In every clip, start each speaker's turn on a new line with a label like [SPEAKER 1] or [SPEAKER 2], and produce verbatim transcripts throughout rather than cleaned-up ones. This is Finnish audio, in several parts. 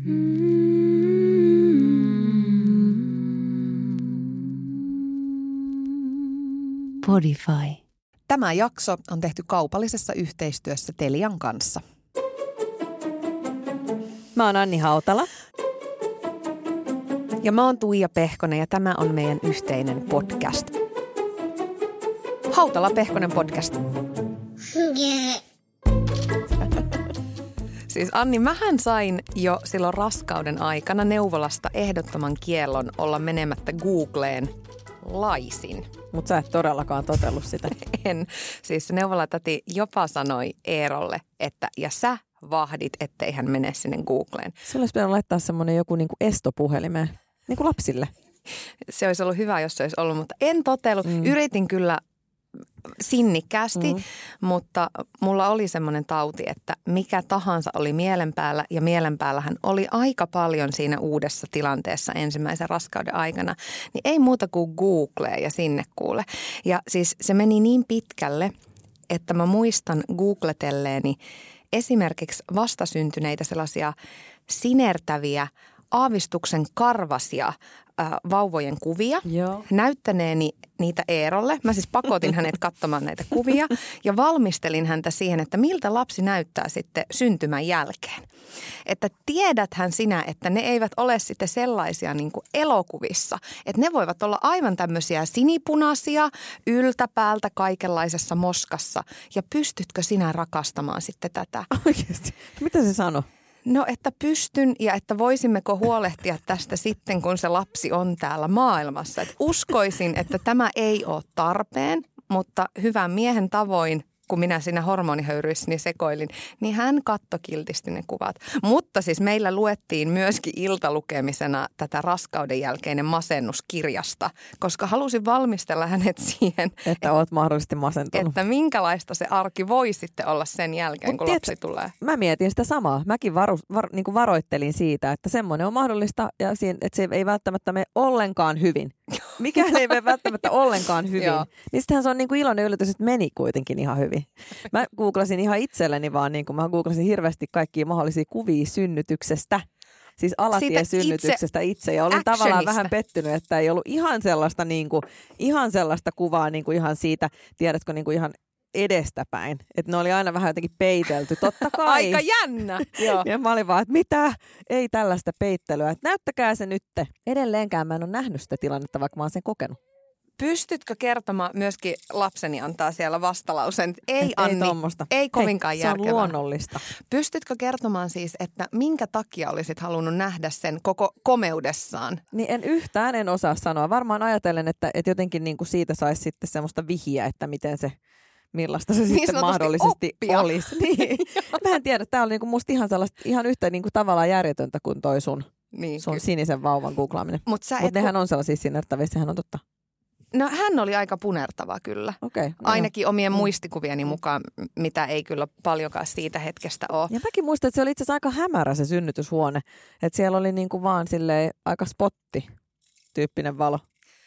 [SPEAKER 1] Spotify.
[SPEAKER 2] Tämä jakso on tehty kaupallisessa yhteistyössä Telian kanssa.
[SPEAKER 1] Mä oon Anni Hautala.
[SPEAKER 2] Ja mä oon Tuija Pehkonen ja tämä on meidän yhteinen podcast. Hautala Pehkonen podcast. Siis Anni, mähän sain jo silloin raskauden aikana neuvolasta ehdottoman kiellon olla menemättä Googleen laisin.
[SPEAKER 1] Mutta sä et todellakaan totellut sitä.
[SPEAKER 2] En. Siis neuvolatäti jopa sanoi Eerolle, että ja sä vahdit, ettei hän mene sinne Googleen.
[SPEAKER 1] Sulla olisi pitänyt laittaa semmoinen joku niinku estopuhelimeen, niin kuin lapsille.
[SPEAKER 2] Se olisi ollut hyvä, jos se olisi ollut, mutta en totellut. Mm. Yritin kyllä sinnikkäästi, mm. mutta mulla oli semmoinen tauti, että mikä tahansa oli mielen päällä ja mielen päällähän oli aika paljon siinä uudessa tilanteessa ensimmäisen raskauden aikana, niin ei muuta kuin Google ja sinne kuule. Ja siis se meni niin pitkälle, että mä muistan googletelleeni esimerkiksi vastasyntyneitä sellaisia sinertäviä, aavistuksen karvasia äh, vauvojen kuvia.
[SPEAKER 1] Joo.
[SPEAKER 2] Näyttäneeni niitä Eerolle. Mä siis pakotin hänet katsomaan näitä kuvia ja valmistelin häntä siihen, että miltä lapsi näyttää sitten syntymän jälkeen. Että tiedäthän sinä, että ne eivät ole sitten sellaisia niin kuin elokuvissa. Että ne voivat olla aivan tämmöisiä sinipunaisia, yltäpäältä kaikenlaisessa moskassa. Ja pystytkö sinä rakastamaan sitten tätä?
[SPEAKER 1] Oikeasti? Mitä se sanoi?
[SPEAKER 2] No, että pystyn ja että voisimmeko huolehtia tästä sitten, kun se lapsi on täällä maailmassa. Et uskoisin, että tämä ei ole tarpeen, mutta hyvän miehen tavoin, kun minä siinä hormonihöyryissäni sekoilin, niin hän katsoi kiltisti ne kuvat. Mutta siis meillä luettiin myöskin iltalukemisena tätä raskauden jälkeinen masennus kirjasta, koska halusin valmistella hänet siihen,
[SPEAKER 1] että, että olet mahdollisesti masentunut.
[SPEAKER 2] Että minkälaista se arki voi sitten olla sen jälkeen, Mut kun tiedätkö, lapsi tulee.
[SPEAKER 1] Mä mietin sitä samaa. Mäkin varu, var, niin kuin varoittelin siitä, että semmoinen on mahdollista ja siinä, että se ei välttämättä mene ollenkaan hyvin. Mikään ei mene välttämättä ollenkaan hyvin. Niin sittenhän se on niin kuin iloinen yllätys, että meni kuitenkin ihan hyvin. Mä googlasin ihan itselleni vaan, niin kuin mä googlasin hirveästi kaikkia mahdollisia kuvia synnytyksestä. Siis alatiesynnytyksestä itse, itse. Ja olin actionista. Tavallaan vähän pettynyt, että ei ollut ihan sellaista, niin kuin, ihan sellaista kuvaa niin kuin ihan siitä, tiedätkö, niin kuin ihan edestäpäin. Että ne oli aina vähän jotenkin peitelty. Totta kai.
[SPEAKER 2] Aika jännä. Joo.
[SPEAKER 1] Ja mä olin vaan, että mitä? Ei tällaista peittelyä. Että näyttäkää se nytte. Edelleenkään mä en ole nähnyt sitä tilannetta, vaikka mä oon sen kokenut.
[SPEAKER 2] Pystytkö kertomaan, myöskin lapseni antaa siellä vastalausen, ei
[SPEAKER 1] ei
[SPEAKER 2] Anni,
[SPEAKER 1] tommosta.
[SPEAKER 2] ei kovinkaan
[SPEAKER 1] Hei,
[SPEAKER 2] järkevää.
[SPEAKER 1] Se on luonnollista.
[SPEAKER 2] Pystytkö kertomaan siis, että minkä takia olisit halunnut nähdä sen koko komeudessaan?
[SPEAKER 1] Niin en yhtään en osaa sanoa. Varmaan ajatellen, että, että jotenkin niin kuin siitä saisi sitten semmoista vihjeä, että miten se, millaista se niin sitten mahdollisesti oppia. Olisi. Niin. Mä en tiedä, tämä oli niin kuin musta ihan sellaista, ihan yhtä niin kuin tavallaan järjetöntä kuin toi sun, niin, sun sinisen vauvan googlaaminen. Mutta Mut nehän ku... on sellaisia sinertäviä, sehän on totta.
[SPEAKER 2] No hän oli aika punertava kyllä.
[SPEAKER 1] Okay, no
[SPEAKER 2] ainakin
[SPEAKER 1] jo.
[SPEAKER 2] omien mm. muistikuvieni mukaan, mitä ei kyllä paljonkaan siitä hetkestä ole.
[SPEAKER 1] Ja mäkin muistan, että se oli itse asiassa aika hämärä se synnytyshuone. Että siellä oli niinku vaan silleen aika spotti-tyyppinen valo.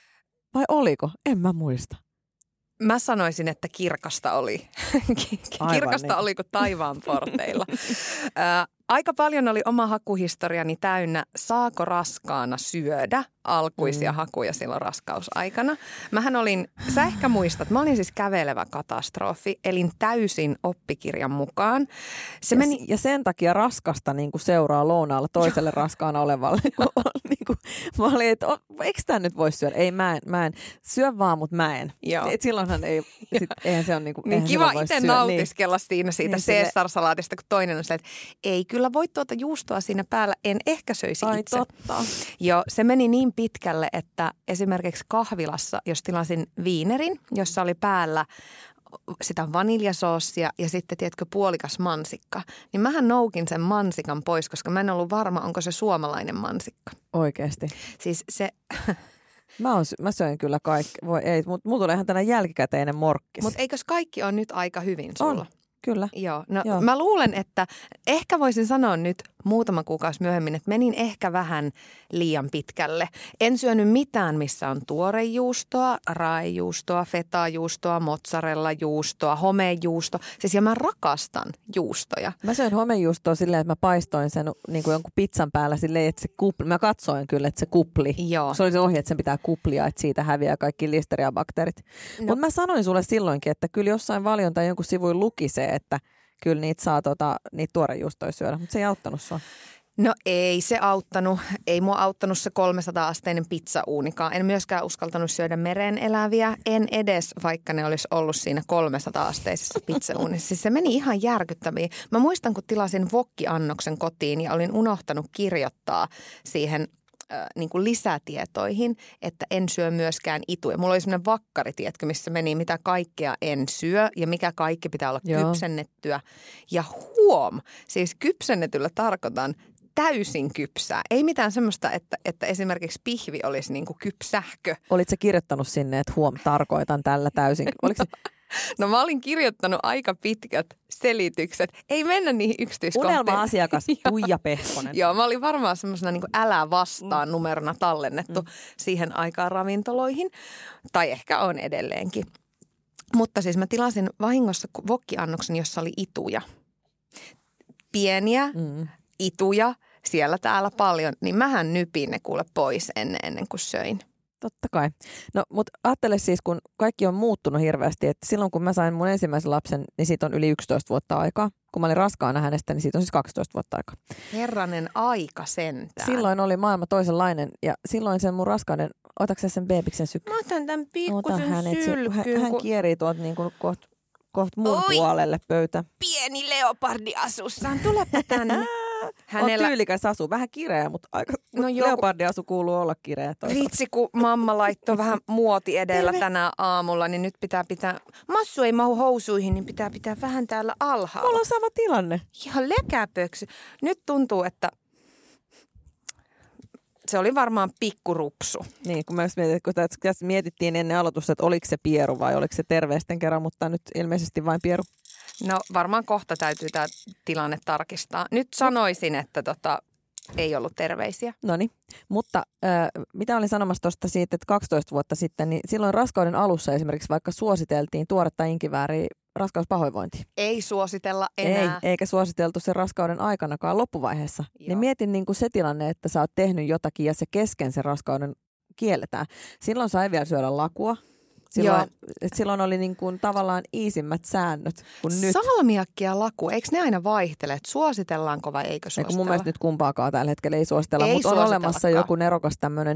[SPEAKER 1] Vai oliko? En mä muista.
[SPEAKER 2] Mä sanoisin, että kirkasta oli. kirkasta niin. Oli kuin taivaan porteilla. Aika paljon oli oma hakuhistoriani täynnä, saako raskaana syödä alkuisia mm. hakuja silloin raskausaikana. Mähän olin, sä ehkä muistat, mä olin siis kävelevä katastrofi, elin täysin oppikirjan mukaan. Se
[SPEAKER 1] ja,
[SPEAKER 2] meni...
[SPEAKER 1] ja sen takia raskasta niin kuin seuraa lounaalla toiselle raskaana olevalle. niin kuin, mä olin, että eikö tämä nyt voi syödä? Ei, mä en, mä en. Syö vaan, mutta mä en. Et silloinhan ei, sit, eihän se ole niin kuin,
[SPEAKER 2] niin kiva itse nautiskella niin. siinä siitä niin Caesar-salaatista, kun toinen on silleen, että ei kyllä voi tuota juustoa siinä päällä, en ehkä söisi
[SPEAKER 1] Ai,
[SPEAKER 2] itse.
[SPEAKER 1] Totta.
[SPEAKER 2] Joo, se meni niin pitkälle, että esimerkiksi kahvilassa, jos tilasin viinerin, jossa oli päällä sitä vaniljasoossia ja sitten, tiedätkö, puolikas mansikka, niin mähän noukin sen mansikan pois, koska mä en ollut varma, onko se suomalainen mansikka.
[SPEAKER 1] Oikeasti?
[SPEAKER 2] Siis se...
[SPEAKER 1] Mä, on, mä söin kyllä kaikki. Voi ei, mutta mulla tulee ihan tällainen jälkikäteinen morkkis.
[SPEAKER 2] Mutta eikös kaikki ole nyt aika hyvin sulla?
[SPEAKER 1] On. Kyllä.
[SPEAKER 2] Joo, no
[SPEAKER 1] Joo.
[SPEAKER 2] Mä luulen, että ehkä voisin sanoa nyt muutama kuukausi myöhemmin, että menin ehkä vähän liian pitkälle. En syönyt mitään, missä on tuorejuustoa, raajuustoa, fetajuustoa, mozzarella-juustoa, homejuusto. Siis ja mä rakastan juustoja.
[SPEAKER 1] Mä söin homejuustoa silleen, että mä paistoin sen niin kuin jonkun pizzan päällä silleen, että se kupli. Mä katsoin kyllä, että se kupli.
[SPEAKER 2] Joo.
[SPEAKER 1] Se oli se ohje, että sen pitää kuplia, että siitä häviää kaikki listeriabakteerit. No. Mutta mä sanoin sulle silloinkin, että kyllä jossain valion tai jonkun sivuin luki se, että kyllä niitä saa tota, niitä tuorejuustoja syödä, mutta se ei auttanut sua.
[SPEAKER 2] No ei se auttanut. Ei mua auttanut se kolmesataa-asteinen pizzauunikaan. En myöskään uskaltanut syödä mereen eläviä. En edes, vaikka ne olisi ollut siinä kolmesataa-asteisessa pizzauunissa. Siis se meni ihan järkyttäviin. Mä muistan, kun tilasin wokki-annoksen kotiin ja olin unohtanut kirjoittaa siihen niin kuin lisätietoihin, että en syö myöskään ituja. Mulla oli sellainen vakkari, tiedätkö, missä meni mitä kaikkea en syö ja mikä kaikki pitää olla Joo. kypsennettyä. Ja huom, siis kypsennetyllä tarkoitan täysin kypsää. Ei mitään semmoista, että, että esimerkiksi pihvi olisi niin kuin kypsähkö.
[SPEAKER 1] Olitko kirjoittanut sinne, että huom, tarkoitan tällä täysin? Oliko se...
[SPEAKER 2] No mä olin kirjoittanut aika pitkät selitykset. Ei mennä niihin yksityiskohtiin.
[SPEAKER 1] Unelma-asiakas Tuija Pehkonen.
[SPEAKER 2] Joo, mä olin varmaan semmoisena niin kuin älä vastaan mm. numerona tallennettu mm. siihen aikaan ravintoloihin. Tai ehkä on edelleenkin. Mutta siis mä tilasin vahingossa wokki-annoksen, jossa oli ituja. Pieniä mm. ituja, siellä täällä paljon. Niin mähän nypin ne kuule pois ennen, ennen kuin söin.
[SPEAKER 1] Totta kai. No, mutta ajattele siis, kun kaikki on muuttunut hirveästi, että silloin kun mä sain mun ensimmäisen lapsen, niin siitä on yli yksitoista vuotta aikaa. Kun mä olin raskaana hänestä, niin siitä on siis kaksitoista vuotta aikaa.
[SPEAKER 2] Herranen aika sentään.
[SPEAKER 1] Silloin oli maailma toisenlainen ja silloin sen mun raskauden, otatko sen beebiksen sykkyyn?
[SPEAKER 2] Mä otan tämän pikkusen sylkyyn.
[SPEAKER 1] Hän, hän
[SPEAKER 2] kun...
[SPEAKER 1] kierii tuolta niin kuin kohta koht mun Oi, puolelle pöytä.
[SPEAKER 2] Pieni leopardi asussaan, tulepa tänne.
[SPEAKER 1] Hänellä... On tyylikäs asu, vähän kireä, mutta aika no joku... leopardiasu kuuluu olla kireä.
[SPEAKER 2] Vitsi, kun mamma laittoi vähän muoti edellä tänä aamulla, niin nyt pitää pitää, massu ei mahu housuihin, niin pitää pitää vähän täällä alhaalla.
[SPEAKER 1] Mulla on sama tilanne.
[SPEAKER 2] Ihan lekäpöksy. Nyt tuntuu, että se oli varmaan pikkurupsu.
[SPEAKER 1] Niin, kun mä mietin, kun tässä mietittiin ennen aloitusta, että oliko se pieru vai oliko se terveisten kerran, mutta nyt ilmeisesti vain pieru.
[SPEAKER 2] No varmaan kohta täytyy tämä tilanne tarkistaa. Nyt sanoisin, että tota, ei ollut terveisiä.
[SPEAKER 1] No niin, mutta äh, mitä olin sanomassa tuosta siitä, että kaksitoista vuotta sitten, niin silloin raskauden alussa esimerkiksi vaikka suositeltiin tuoretta inkivääriä raskauspahoinvointiin.
[SPEAKER 2] Ei suositella enää.
[SPEAKER 1] Ei, eikä suositeltu sen raskauden aikanakaan loppuvaiheessa. Joo. Niin mietin niin kuin se tilanne, että sä oot tehnyt jotakin ja se kesken sen raskauden kielletään. Silloin sai vielä syödä lakua. Silloin, silloin oli niin kuin tavallaan iisimmät säännöt kuin nyt.
[SPEAKER 2] Salmiakki ja laku, eikö ne aina vaihtele? Että suositellaanko vai eikö suositella?
[SPEAKER 1] Eiku mun mielestä nyt kumpaakaan tällä hetkellä ei suositella, ei mutta on olemassa joku nerokas tämmöinen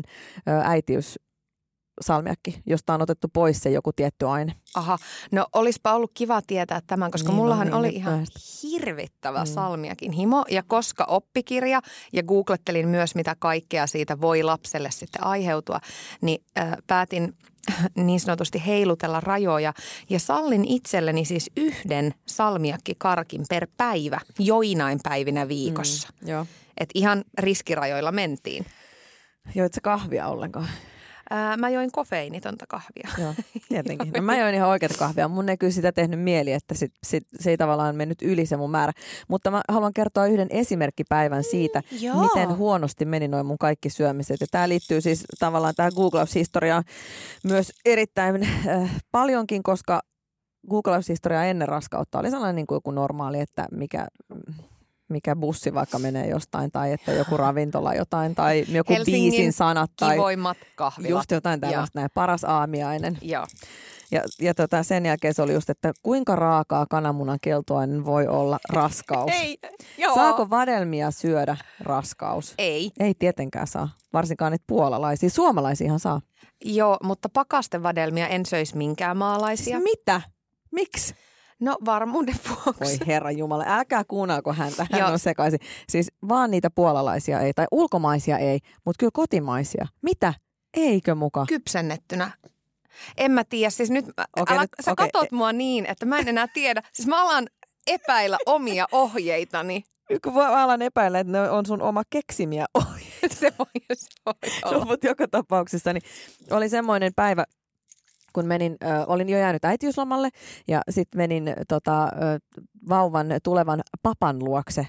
[SPEAKER 1] äitiyssalmiakki, josta on otettu pois se joku tietty aine.
[SPEAKER 2] Aha, no olisipa ollut kiva tietää tämän, koska niin, mullahan no, niin, oli ihan näistä. hirvittävä mm. salmiakin himo. Ja koska oppikirja ja googlettelin myös, mitä kaikkea siitä voi lapselle sitten aiheutua, niin äh, päätin niin sanotusti heilutella rajoja ja sallin itselleni siis yhden salmiakkikarkin per päivä joinain päivinä viikossa.
[SPEAKER 1] Mm, joo.
[SPEAKER 2] Et ihan riskirajoilla mentiin.
[SPEAKER 1] Joit sä kahvia ollenkaan?
[SPEAKER 2] Ää, mä join kofeiinitonta kahvia.
[SPEAKER 1] Joo, tietenkin. No mä join ihan oikeata kahvia. Mun ei kyllä sitä tehnyt mieli, että sit, sit, se ei tavallaan mennyt yli se mun määrä. Mutta mä haluan kertoa yhden esimerkkipäivän siitä, mm, miten huonosti meni noin mun kaikki syömiset. Ja tää liittyy siis tavallaan tähän googlaushistoriaan myös erittäin äh, paljonkin, koska googlaushistoria ennen raskautta oli sellainen niin kuin joku normaali, että mikä... mikä bussi vaikka menee jostain tai että joku ravintola jotain tai joku
[SPEAKER 2] Helsingin
[SPEAKER 1] biisin sanat tai
[SPEAKER 2] kivoimmat kahvilat.
[SPEAKER 1] Just jotain tällaista näin, paras aamiainen.
[SPEAKER 2] Joo.
[SPEAKER 1] Ja, ja tota, sen jälkeen se oli just, että kuinka raakaa kananmunan keltuainen voi olla raskaus.
[SPEAKER 2] Ei, joo.
[SPEAKER 1] Saako vadelmia syödä raskaus?
[SPEAKER 2] Ei.
[SPEAKER 1] Ei tietenkään saa, varsinkaan niitä puolalaisia. Suomalaisiahan saa.
[SPEAKER 2] Joo, mutta pakastevadelmia en söisi minkään maalaisia.
[SPEAKER 1] Siis mitä? Miksi?
[SPEAKER 2] No varmuuden vuoksi.
[SPEAKER 1] Voi herran jumala, älkää kuunnelko häntä, hän on sekaisin. Siis vaan niitä puolalaisia ei, tai ulkomaisia ei, mutta kyllä kotimaisia. Mitä? Eikö muka?
[SPEAKER 2] Kypsennettynä. En mä tiedä, siis nyt,
[SPEAKER 1] okay,
[SPEAKER 2] älä,
[SPEAKER 1] nyt
[SPEAKER 2] sä
[SPEAKER 1] okay.
[SPEAKER 2] katot mua niin, että mä en enää tiedä. Siis mä alan epäillä omia ohjeitani.
[SPEAKER 1] Kun mä alan epäillä, että ne on sun oma keksimiä ohjeita.
[SPEAKER 2] Se voi, se voi olla.
[SPEAKER 1] Mutta joka tapauksessa niin oli semmoinen päivä, kun menin, äh, olin jo jäänyt äitiyslomalle ja sitten menin tota, äh, vauvan tulevan papan luokse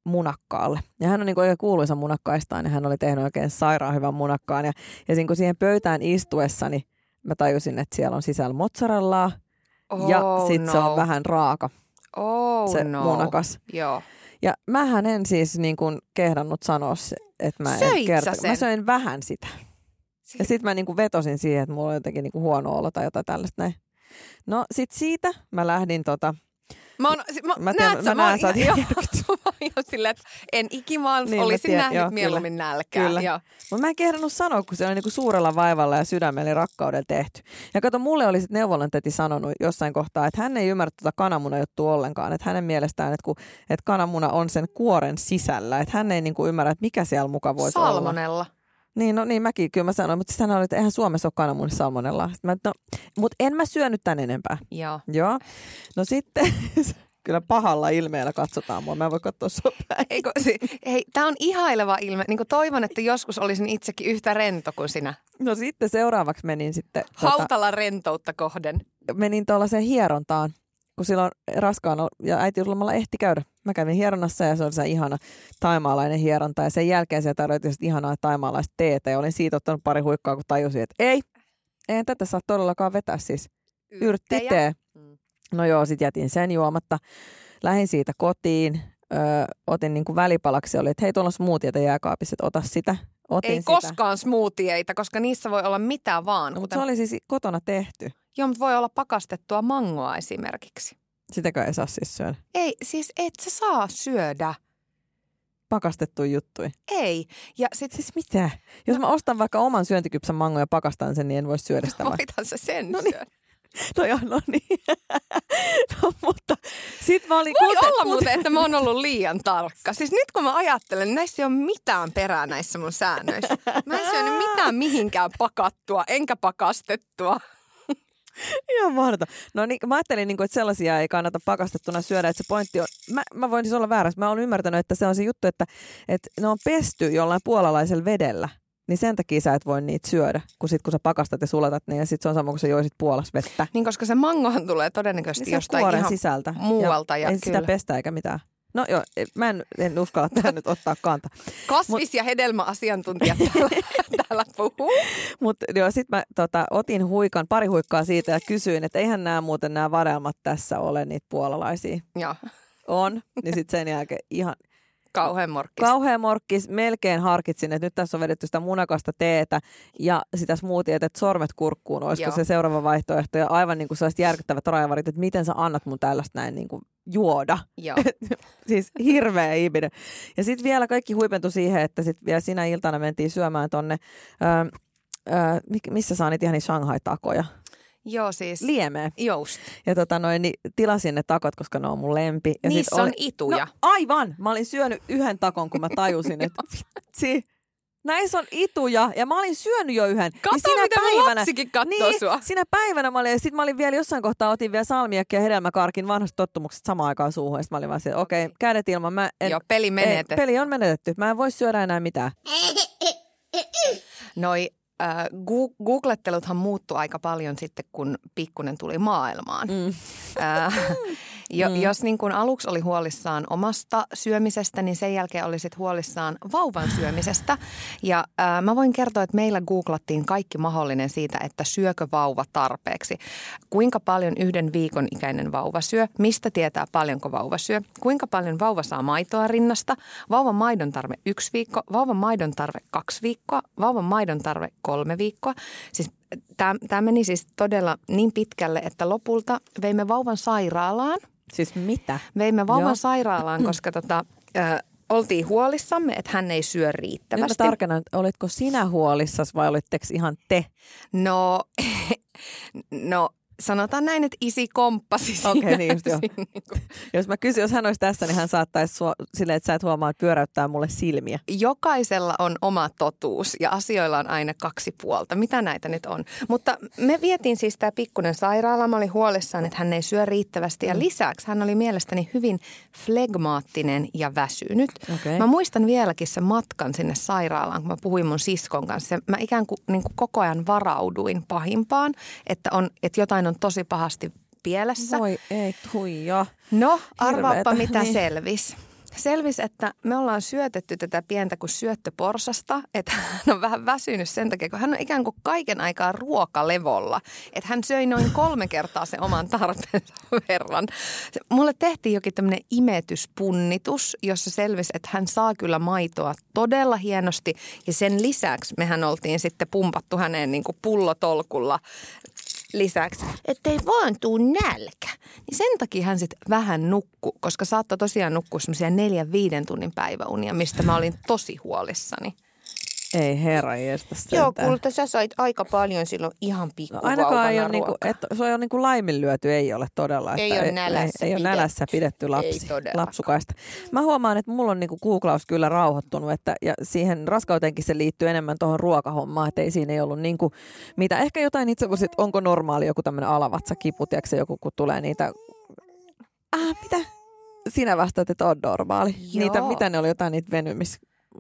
[SPEAKER 1] munakkaalle. Ja hän on niin kuin oikein kuuluisa munakkaistaan ja hän oli tehnyt oikein sairaan hyvän munakkaan. Ja, ja niin kuin siihen pöytään istuessani mä tajusin, että siellä on sisällä mozzarellaa oh, ja sitten no. se on vähän raaka
[SPEAKER 2] oh,
[SPEAKER 1] se
[SPEAKER 2] no.
[SPEAKER 1] munakas.
[SPEAKER 2] Joo.
[SPEAKER 1] Ja mähän en siis niin kuin kehdannut sanoa, että mä en kerta. Mä söin vähän sitä. Ja sitten mä niin kuin vetosin siihen, että mulla oli jotenkin niin kuin huono olo tai jotain tällaista näin. No sit siitä mä lähdin tota...
[SPEAKER 2] Mä oon, mä, mä näet
[SPEAKER 1] tiedän,
[SPEAKER 2] sä,
[SPEAKER 1] mä,
[SPEAKER 2] mä
[SPEAKER 1] näen,
[SPEAKER 2] oon ihan, ihan silleen, että en ikimaailmassa niin, olisin tiedän, nähnyt joo, mieluummin kyllä, nälkää.
[SPEAKER 1] Kyllä. Mutta mä en kehdannut sanoa, kun se oli niinku suurella vaivalla ja sydämellä rakkaudella tehty. Ja kato, mulle oli sitten neuvolantäti sanonut jossain kohtaa, että hän ei ymmärrä tuota kananmunajuttua ollenkaan. Että hänen mielestään, että, kun, että kananmuna on sen kuoren sisällä. Että hän ei niinku ymmärrä, että mikä siellä muka voisi olla.
[SPEAKER 2] Salmonella.
[SPEAKER 1] Niin, no niin mäkin kyllä mä sanoin, mutta sitten hän oli, että eihän Suomessa ole kananmunissa salmonellaa. Mä, no, mutta en mä syönyt tän enempää.
[SPEAKER 2] Joo.
[SPEAKER 1] Joo. No sitten... Kyllä pahalla ilmeellä katsotaan mua. Mä en voi katsoa sua päin.
[SPEAKER 2] Eikö, hei, tää on ihaileva ilme. Niin kuin toivon, että joskus olisin itsekin yhtä rento kuin sinä.
[SPEAKER 1] No sitten seuraavaksi menin sitten...
[SPEAKER 2] Hautala tota, rentoutta kohden.
[SPEAKER 1] Menin tuollaiseen hierontaan, kun silloin raskaana ja äitiyslomalla ehti käydä. Mä kävin hieronnassa ja se oli se ihana taimaalainen hieronta. Ja sen jälkeen se tarjoitin ihanaa taimaalaista teetä. Ja olin siitä ottanut pari huikkaa, kun tajusin, että ei, eihän tätä saa todellakaan vetää siis. Yrttitee. No joo, sit jätin sen juomatta. Lähdin siitä kotiin, öö, otin niinku välipalaksi, oli, että hei, tuolla on smoothieita jääkaapissa, että ota sitä. Otin
[SPEAKER 2] ei
[SPEAKER 1] sitä.
[SPEAKER 2] Koskaan smoothieita, koska niissä voi olla mitä vaan.
[SPEAKER 1] No, mutta se oli siis kotona tehty.
[SPEAKER 2] Joo, mutta voi olla pakastettua mangoa esimerkiksi.
[SPEAKER 1] Sitäkö ei saa siis syödä?
[SPEAKER 2] Ei, siis et sä saa syödä.
[SPEAKER 1] Pakastettuja juttuja?
[SPEAKER 2] Ei. Ja sit...
[SPEAKER 1] Siis mitä? Jos no. mä ostan vaikka oman syöntikypsän mangon ja pakastan sen, niin en voi syödä sitä.
[SPEAKER 2] Voithan sä sen
[SPEAKER 1] no
[SPEAKER 2] syödä.
[SPEAKER 1] Niin. No joo, no niin. No, mutta sit mä olin...
[SPEAKER 2] Voi
[SPEAKER 1] kuten,
[SPEAKER 2] olla
[SPEAKER 1] kuten...
[SPEAKER 2] muuten, että mä oon ollut liian tarkka. Siis nyt kun mä ajattelen, näissä ei ole mitään perää näissä mun säännöissä. Mä en syönyt mitään mihinkään pakattua, enkä pakastettua.
[SPEAKER 1] Ihan mahdoton. No niin, mä ajattelin, että sellaisia ei kannata pakastettuna syödä, että se pointti on, mä, mä voin siis olla väärässä, mä olen ymmärtänyt, että se on se juttu, että, että ne on pesty jollain puolalaisella vedellä. Niin sen takia sä et voi niitä syödä, kun sit kun sä pakastat ja sulatat ne ja sit se on sama kuin sä joisit Puolassa vettä.
[SPEAKER 2] Niin koska se mangohan tulee todennäköisesti niin jostain ihan
[SPEAKER 1] sisältä.
[SPEAKER 2] Muualta. Ja
[SPEAKER 1] ei
[SPEAKER 2] kyllä.
[SPEAKER 1] sitä pestä eikä mitään. No joo, mä en, en uskalla tähän nyt ottaa kanta.
[SPEAKER 2] Kasvis- Mut, ja hedelmäasiantuntijat täällä, täällä puhuu.
[SPEAKER 1] Mutta joo, sit mä tota, otin huikan, pari huikkaa siitä ja kysyin, että eihän nämä muuten nämä vadelmat tässä ole niitä puolalaisia.
[SPEAKER 2] Joo.
[SPEAKER 1] On, niin sit sen jälkeen ihan...
[SPEAKER 2] Kauhean morkkis.
[SPEAKER 1] Kauhean morkkis. Melkein harkitsin, että nyt tässä on vedetty sitä munakasta teetä ja sitä smoothieta, että sormet kurkkuun. Olisiko Joo. se seuraava vaihtoehto? Ja aivan niin kuin sellaiset järkyttävät rajavarit, että miten sä annat mun tällaista näin niin kuin juoda.
[SPEAKER 2] Joo.
[SPEAKER 1] Siis hirveä ihminen. Ja sitten vielä kaikki huipentui siihen, että sitten vielä sinä iltana mentiin syömään tonne, öö, öö, missä saa niitä ihan niin Shanghai-takoja?
[SPEAKER 2] Joo, siis.
[SPEAKER 1] Liemeen.
[SPEAKER 2] Just.
[SPEAKER 1] Ja tota noin, niin tilasin ne takot, koska ne on mun lempi. Ja
[SPEAKER 2] niissä
[SPEAKER 1] sit
[SPEAKER 2] on
[SPEAKER 1] oli...
[SPEAKER 2] ituja.
[SPEAKER 1] No, aivan! Mä olin syönyt yhden takon, kun mä tajusin, että vitsi, näissä on ituja. Ja mä olin syönyt jo yhden.
[SPEAKER 2] Kato,
[SPEAKER 1] niin
[SPEAKER 2] miten päivänä, lapsikin kattoo
[SPEAKER 1] niin,
[SPEAKER 2] sua.
[SPEAKER 1] Sinä päivänä mä olin, ja sit mä olin vielä jossain kohtaa, otin vielä salmiakki ja hedelmäkarkin vanhasta tottumuksesta samaan aikaan suuhun. Ja sit mä olin vaan se, okei, okay, kädet ilman. Mä en,
[SPEAKER 2] Joo, peli menetetty.
[SPEAKER 1] Ei, peli on menetetty. Mä en voi syödä enää mitään.
[SPEAKER 2] Noi... Äh, googletteluthan muuttui aika paljon sitten, kun pikkunen tuli maailmaan. Mm. Äh, jo, mm. Jos niin kun aluksi oli huolissaan omasta syömisestä, niin sen jälkeen oli sit huolissaan vauvan syömisestä. Ja äh, mä voin kertoa, että meillä googlattiin kaikki mahdollinen siitä, että syökö vauva tarpeeksi. Kuinka paljon yhden viikon ikäinen vauva syö, mistä tietää paljonko vauva syö, kuinka paljon vauva saa maitoa rinnasta, vauvan maidon tarve yksi viikko, vauvan maidon tarve kaksi viikkoa, vauvan maidon tarve kolme viikkoa. Siis tämä meni siis todella niin pitkälle, että lopulta veimme vauvan sairaalaan.
[SPEAKER 1] Siis mitä?
[SPEAKER 2] Veimme vauvan Joo. sairaalaan, koska tota, ö, oltiin huolissamme, että hän ei syö riittävästi.
[SPEAKER 1] Nyt mä tarkennan, olitko sinä huolissasi vai olitteko ihan te?
[SPEAKER 2] No, no sanotaan näin, että isi komppasi siinä.
[SPEAKER 1] Okei, okay, niin just joo. Niin kuin. Jos mä kysyn, jos hän olisi tässä, niin hän saattaisi sua, silleen, että sä et huomaa, että pyöräyttää mulle silmiä.
[SPEAKER 2] Jokaisella on oma totuus ja asioilla on aina kaksi puolta. Mitä näitä nyt on? Mutta me vietiin siis tämä pikkunen sairaala. Mä olin huolissaan, että hän ei syö riittävästi. Ja lisäksi hän oli mielestäni hyvin flegmaattinen ja väsynyt. Okay. Mä muistan vieläkin sen matkan sinne sairaalaan, kun mä puhuin mun siskon kanssa. Mä ikään kuin, niin kuin koko ajan varauduin pahimpaan, että, on, että jotain on tosi pahasti pielessä.
[SPEAKER 1] Voi ei, Tuija.
[SPEAKER 2] No, arvaappa mitä niin. selvisi. Selvisi, että me ollaan syötetty tätä pientä kuin syöttöporsasta, että hän on vähän väsynyt sen takia, kun hän on ikään kuin kaiken aikaa ruokalevolla. Että hän söi noin kolme kertaa sen oman tarpeensa verran. Mulle tehtiin jokin tämmöinen imetyspunnitus, jossa selvisi, että hän saa kyllä maitoa todella hienosti. Ja sen lisäksi mehän oltiin sitten pumpattu häneen niin kuin pullotolkulla lisäksi, ettei vaan tuu nälkä. Niin sen takia hän sitten vähän nukkui, koska saattoi tosiaan nukkua semmoisia neljän viiden tunnin päiväunia, mistä mä olin tosi huolissani.
[SPEAKER 1] Ei herra jestä sentään.
[SPEAKER 2] Joo, kuulta, sä sait aika paljon silloin ihan pikkuvauvana
[SPEAKER 1] no, ainakaan ei ole
[SPEAKER 2] ruokaa.
[SPEAKER 1] niinku, että se on niinku laiminlyöty, ei ole todella.
[SPEAKER 2] Ei
[SPEAKER 1] että
[SPEAKER 2] ole nälässä
[SPEAKER 1] ei, ei ole nälässä pidetty lapsi, lapsukaista. Mä huomaan, että mulla on niinku googlaus kyllä rauhoittunut, että ja siihen raskauteenkin se liittyy enemmän tuohon ruokahommaan, että ei siinä ei ollut niinku mitä. Ehkä jotain itse asiassa, onko normaali joku tämmöinen alavatsakipu, tiedätkö joku, kun tulee niitä, ah mitä? Sinä vastaat, että on normaali.
[SPEAKER 2] Joo.
[SPEAKER 1] Niitä, mitä ne oli, jotain niitä venymis...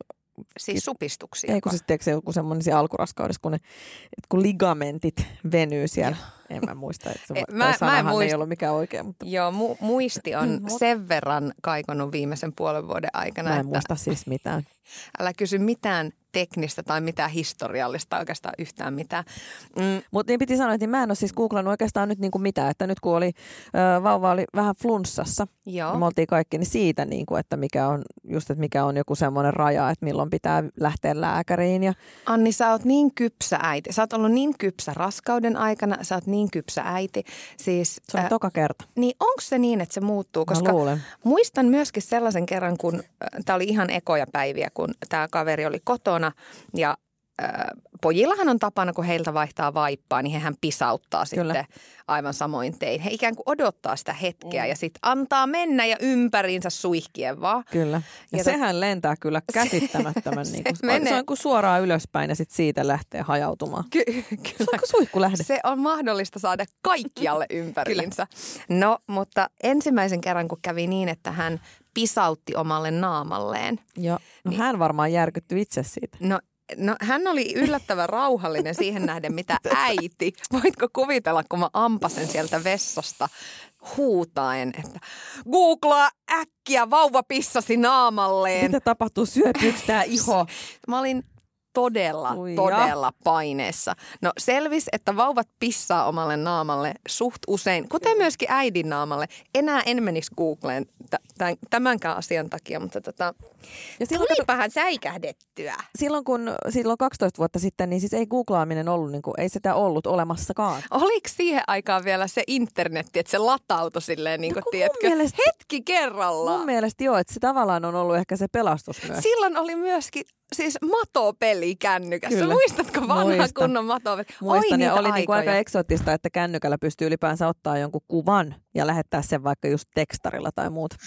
[SPEAKER 2] Siis supistuksia.
[SPEAKER 1] Ei kun siis tiedätkö joku semmoinen siinä alkuraskaudessa, kun, ne, kun ligamentit venyy siellä. En mä muista, että se
[SPEAKER 2] Et mä,
[SPEAKER 1] sanahan
[SPEAKER 2] mä muist...
[SPEAKER 1] ei ollut mikään oikein. Mutta...
[SPEAKER 2] Joo, mu- muisti on sen verran kaikonut viimeisen puolen vuoden aikana.
[SPEAKER 1] Mä en
[SPEAKER 2] että...
[SPEAKER 1] muista siis mitään.
[SPEAKER 2] Älä kysy mitään teknistä tai mitään historiallista, oikeastaan yhtään mitään. Mm.
[SPEAKER 1] Mutta niin piti sanoa, että mä en ole siis googlannut oikeastaan nyt niinku mitään. Että nyt kun oli, ö, vauva oli vähän flunssassa,
[SPEAKER 2] Joo.
[SPEAKER 1] me oltiin kaikki niin siitä, niinku, että mikä on, just, että mikä on joku semmoinen raja, että milloin pitää lähteä lääkäriin. Ja...
[SPEAKER 2] Anni, sä oot niin kypsä äiti. Sä oot ollut niin kypsä raskauden aikana, sä oot niin kypsä äiti. Siis,
[SPEAKER 1] se on äh, toka kerta.
[SPEAKER 2] Niin onko se niin, että se muuttuu? Koska
[SPEAKER 1] mä luulen.
[SPEAKER 2] Muistan myöskin sellaisen kerran, kun äh, tämä oli ihan ekoja päiviä, kun tämä kaveri oli kotona ja äh, pojillahan on tapana, kun heiltä vaihtaa vaippaa, niin hehän pisauttaa
[SPEAKER 1] Kyllä.
[SPEAKER 2] sitten aivan samoin tein. He ikään kuin odottaa sitä hetkeä mm. ja sitten antaa mennä ja ympäriinsä suihkien vaan.
[SPEAKER 1] Kyllä. Ja, ja sehän to... lentää kyllä käsittämättömän. se, niin kuin, se, menee... se on kuin suoraan ylöspäin ja sitten siitä lähtee hajautumaan. Ky- kyllä. Se on kuin suihkulähde.
[SPEAKER 2] Se on mahdollista saada kaikkialle ympäriinsä. No, mutta ensimmäisen kerran, kun kävi niin, että hän pisautti omalle naamalleen.
[SPEAKER 1] Joo. No
[SPEAKER 2] niin,
[SPEAKER 1] hän varmaan järkyttyi itse siitä.
[SPEAKER 2] No, no hän oli yllättävän rauhallinen siihen nähden, mitä äiti. Voitko kuvitella, kun mä ampasen sieltä vessasta huutaen, että googlaa äkkiä, vauva pissasi naamalleen.
[SPEAKER 1] Mitä tapahtuu? Syöpyykö tää iho?
[SPEAKER 2] Mä olin todella, Uija. todella paineessa. No selvisi, että vauvat pissaa omalle naamalle suht usein, kuten myöskin äidin naamalle. Enää en menisi Googleen t- tämänkään asian takia, mutta tota, ja silloin tulipahan säikähdettyä.
[SPEAKER 1] Silloin kun silloin kaksitoista vuotta sitten, niin siis ei googlaaminen ollut, niin kuin, ei sitä ollut olemassakaan.
[SPEAKER 2] Oliko siihen aikaan vielä se internetti, että se latautui silleen, niin kuin, no, tiedätkö, mielestä, hetki kerrallaan?
[SPEAKER 1] Mun mielestä joo, että se tavallaan on ollut ehkä se pelastus myös.
[SPEAKER 2] Silloin oli myöskin siis matopeli kännykässä. Kyllä. Muistatko vanha Muistan. kunnon matopeli?
[SPEAKER 1] Muistan, ja oli niinku aika eksoottista, että kännykällä pystyy ylipäänsä ottaa jonkun kuvan ja lähettää sen vaikka just tekstarilla tai muuta.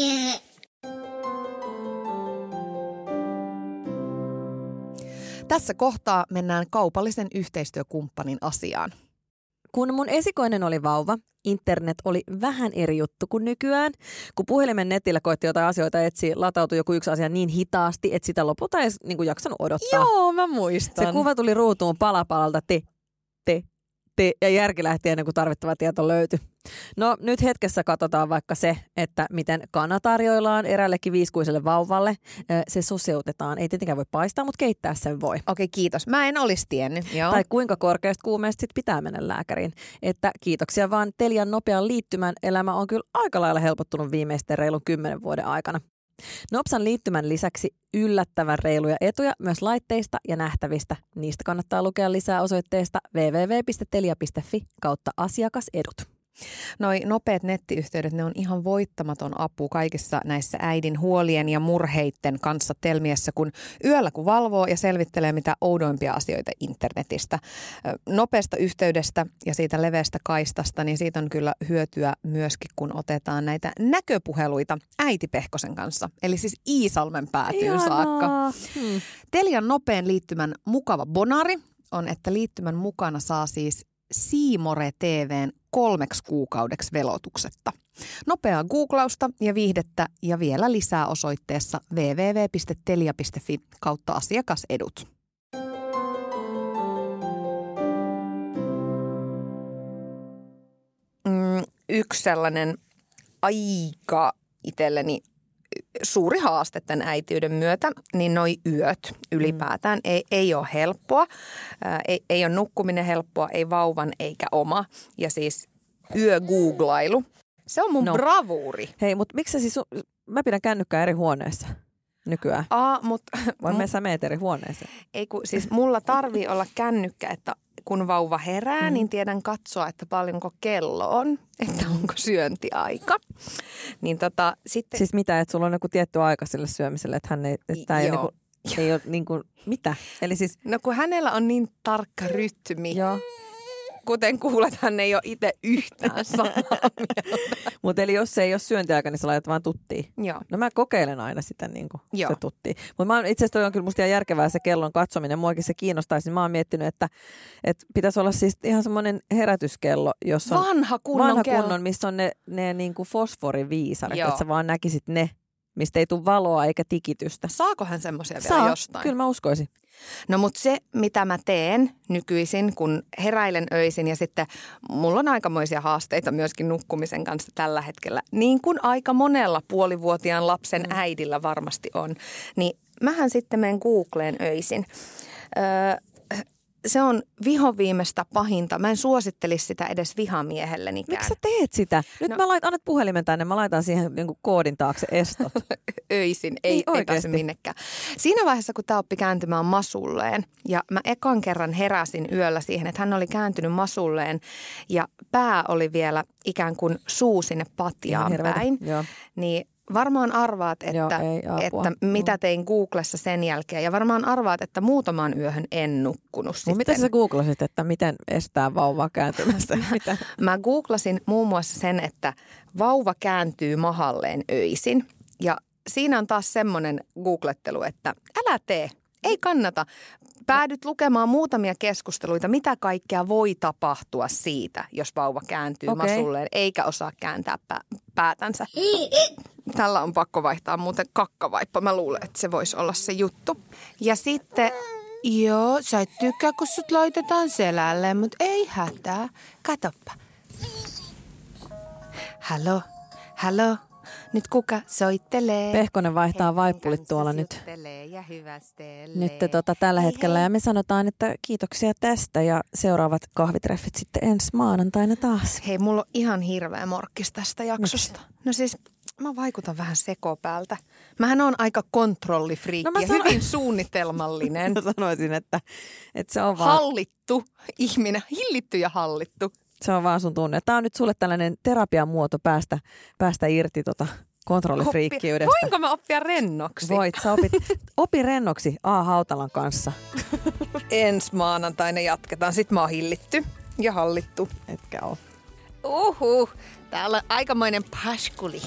[SPEAKER 2] Tässä kohtaa mennään kaupallisen yhteistyökumppanin asiaan.
[SPEAKER 1] Kun mun esikoinen oli vauva, internet oli vähän eri juttu kuin nykyään. Kun puhelimen netillä koitti jotain asioita etsiä, latautui joku yksi asia niin hitaasti, että sitä lopulta ei edes niin kuin jaksanut odottaa.
[SPEAKER 2] Joo, mä muistan.
[SPEAKER 1] Se kuva tuli ruutuun pala palalta, te, te, te, ja järki lähti ennen kuin tarvittava tieto löytyi. No nyt hetkessä katsotaan vaikka se, että miten kana tarjoillaan eräällekin viisikuiselle vauvalle. Se soseutetaan. Ei tietenkään voi paistaa, mutta keittää sen voi.
[SPEAKER 2] Okei, kiitos. Mä en olisi tiennyt. Joo.
[SPEAKER 1] Tai kuinka korkeasta kuumeesta sit pitää mennä lääkäriin. Että kiitoksia vaan Telian nopean liittymän. Elämä on kyllä aika lailla helpottunut viimeisten reilun kymmenen vuoden aikana. Nopsan liittymän lisäksi yllättävän reiluja etuja myös laitteista ja nähtävistä. Niistä kannattaa lukea lisää osoitteesta double-u double-u double-u piste telia piste fi kautta asiakasedut.
[SPEAKER 2] Noi nopeat nettiyhteydet, ne on ihan voittamaton apu kaikissa näissä äidin huolien ja murheitten kanssa telmiessä, kun yöllä kun valvoo ja selvittelee mitä oudoimpia asioita internetistä. Nopeasta yhteydestä ja siitä leveästä kaistasta, niin siitä on kyllä hyötyä myöskin, kun otetaan näitä näköpuheluita äiti Pehkosen kanssa. Eli siis Iisalmen päätyyn Ihanaa. saakka. Hmm. Telian nopean liittymän mukava bonari on, että liittymän mukana saa siis Siimore T V:n kolmeksi kuukaudeksi velotuksetta. Nopeaa googlausta ja viihdettä ja vielä lisää osoitteessa double-u double-u double-u piste telia piste fi kautta asiakasedut. Mm, yksi sellainen aika itselleni suuri haaste tämän äitiyden myötä, niin noi yöt ylipäätään mm. ei, ei ole helppoa. Ää, ei, ei ole nukkuminen helppoa, ei vauvan eikä oma. Ja siis yögooglailu, se on mun no. bravuuri.
[SPEAKER 1] Hei, mutta miksi siis, mä pidän kännykkää eri huoneessa nykyään.
[SPEAKER 2] Aa, mut...
[SPEAKER 1] Vai me sä meet eri huoneeseen?
[SPEAKER 2] Ei kun, siis mulla tarvii olla kännykkä, että kun vauva herää, mm. niin tiedän katsoa, että paljonko kello on, että onko syöntiaika. Niin tota, sitten...
[SPEAKER 1] Siis mitä, että sulla on joku tietty aika sille syömiselle, että hän ei, että ei, ole, niinku, ei ole niin kuin, mitä? Eli siis...
[SPEAKER 2] No kun hänellä on niin tarkka rytmi. Joo. Kuten kuulet, hän ei ole itse yhtään samaa mieltä.
[SPEAKER 1] Mutta eli jos se ei ole syöntiaika, niin sä laitat vaan tuttiin.
[SPEAKER 2] Joo.
[SPEAKER 1] No mä kokeilen aina sitä niin kuin se tuttiin. Mutta itse asiassa toi on kyllä musta ihan järkevää se kellon katsominen. Muakin se kiinnostaisi. Mä oon miettinyt, että, että pitäisi olla siis ihan semmoinen herätyskello, jossa on
[SPEAKER 2] vanha kunnon,
[SPEAKER 1] vanha
[SPEAKER 2] kello.
[SPEAKER 1] kunnon missä on ne, ne niin kuin fosforiviisaret. Että sä vaan näkisit ne, mistä ei tule valoa eikä tikitystä.
[SPEAKER 2] Saako hän semmoisia vielä
[SPEAKER 1] Saa,
[SPEAKER 2] jostain?
[SPEAKER 1] Kyllä mä uskoisin.
[SPEAKER 2] No mutta se, mitä mä teen nykyisin, kun heräilen öisin ja sitten mulla on aikamoisia haasteita myöskin nukkumisen kanssa tällä hetkellä, niin kuin aika monella puolivuotiaan lapsen mm. äidillä varmasti on, niin mähän sitten menen Googleen öisin. Öö, se on vihoviimeistä pahinta. Mä en suosittelisi sitä edes vihamiehellenikään.
[SPEAKER 1] Miksi sä teet sitä? Nyt no. mä lait, annat puhelimen tänne, mä laitan siihen niin kuin koodin taakse estot.
[SPEAKER 2] Öisin, ei, ei, ei pääse minnekään. Siinä vaiheessa, kun tää oppi kääntymään masulleen ja mä ekan kerran heräsin yöllä siihen, että hän oli kääntynyt masulleen ja pää oli vielä ikään kuin suu sinne patjaan päin, niin varmaan arvaat, että, Joo, ei, että mitä tein Googlessa sen jälkeen. Ja varmaan arvaat, että muutamaan yöhön en nukkunut sitten.
[SPEAKER 1] Mitä sä googlasit, että miten estää vauvaa kääntymästä? Mitä?
[SPEAKER 2] Mä googlasin muun muassa sen, että vauva kääntyy mahalleen öisin. Ja siinä on taas semmoinen googlettelu, että älä tee, ei kannata. Päädyt lukemaan muutamia keskusteluita, mitä kaikkea voi tapahtua siitä, jos vauva kääntyy okay. masulleen, eikä osaa kääntää pä- päätänsä. Tällä on pakko vaihtaa muuten kakkavaippa. Mä luulen, että se voisi olla se juttu. Ja sitten, joo, sä et tykkää, kun sut laitetaan selälle, mutta ei hätää. Katoppa. Halo, halo. Nyt kuka soittelee?
[SPEAKER 1] Pehkonen vaihtaa vaippulit tuolla nyt. Nyt tota, tällä hetkellä. Ja me sanotaan, että kiitoksia tästä ja seuraavat kahvitreffit sitten ensi maanantaina taas.
[SPEAKER 2] Hei, mulla on ihan hirveä morkkis tästä jaksosta. Miks? No siis mä vaikutan vähän sekopäältä. Mähän on aika kontrollifriikki no ja sano... hyvin suunnitelmallinen.
[SPEAKER 1] Mä sanoisin, että, että se on vaan...
[SPEAKER 2] Hallittu ihminen, hillitty ja hallittu.
[SPEAKER 1] Se on vaan sun tunne. Tämä on nyt sulle tällainen terapiamuoto päästä, päästä irti tota kontrollifriikkiydestä.
[SPEAKER 2] Oppi, voinko mä oppia rennoksi?
[SPEAKER 1] Voit, sä opit. Opi rennoksi A. Hautalan kanssa.
[SPEAKER 2] Ensi maanantaina jatketaan. Sitten mä oon hillitty ja hallittu.
[SPEAKER 1] Etkä oo.
[SPEAKER 2] Uhuh, täällä on aikamoinen paskuli.